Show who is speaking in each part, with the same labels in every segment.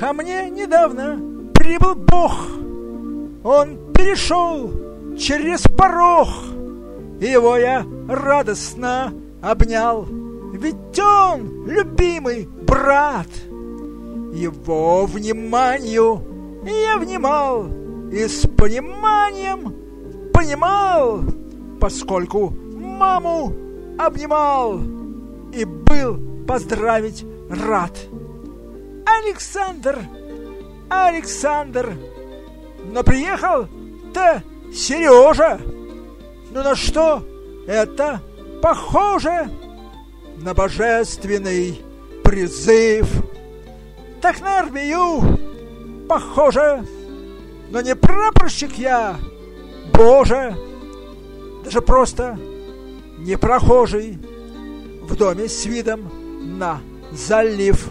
Speaker 1: ко мне недавно прибыл Бог. Он перешел через порог, его я радостно обнял, ведь он любимый брат. Его вниманию я внимал и с пониманием понимал, поскольку маму обнимал и был поздравить рад. Александр, Александр, но приехал-то Сережа. Ну на что это похоже? На божественный призыв. Так на армию похоже. Но не прапорщик я, Боже, даже просто не прохожий в доме с видом на залив.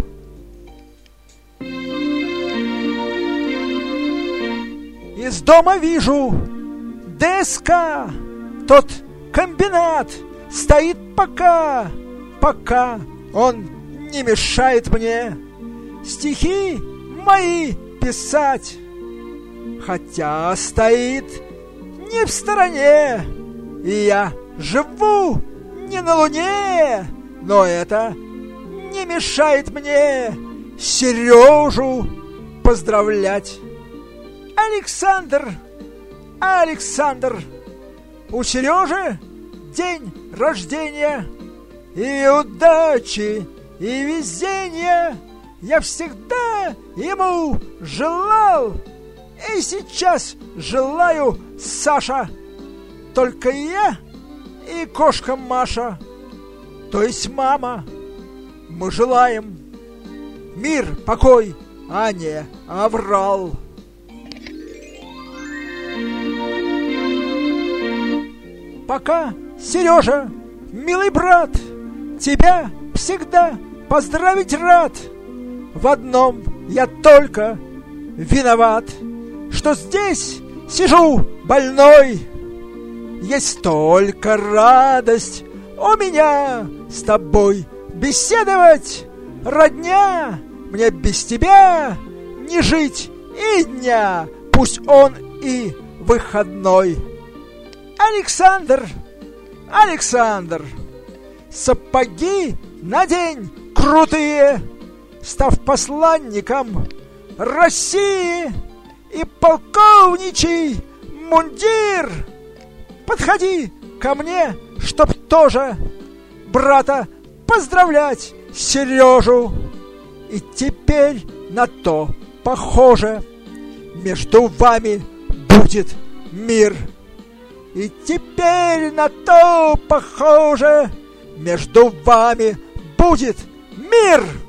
Speaker 1: Из дома вижу ДСК, тот комбинат стоит пока он не мешает мне стихи мои писать. Хотя стоит не в стороне, и я живу не на Луне, но это не мешает мне Сережу поздравлять. Александр, Александр, у Сережи день рождения, и удачи, и везения я всегда ему желал, и сейчас желаю, Саша. Только я и кошка Маша, то есть мама, мы желаем мир, покой, а не аврал. Пока, Сережа, милый брат, тебя всегда поздравить рад. В одном я только виноват, что здесь сижу больной. Есть только радость у меня с тобой беседовать, родня. Мне без тебя не жить и дня, пусть он и выходной. Александр, Александр, сапоги надень крутые, став посланником России, и полковничий мундир. Подходи ко мне, чтоб тоже брата поздравлять Сережу. И теперь на то похоже, между вами будет мир. И теперь на то похоже, между вами будет мир.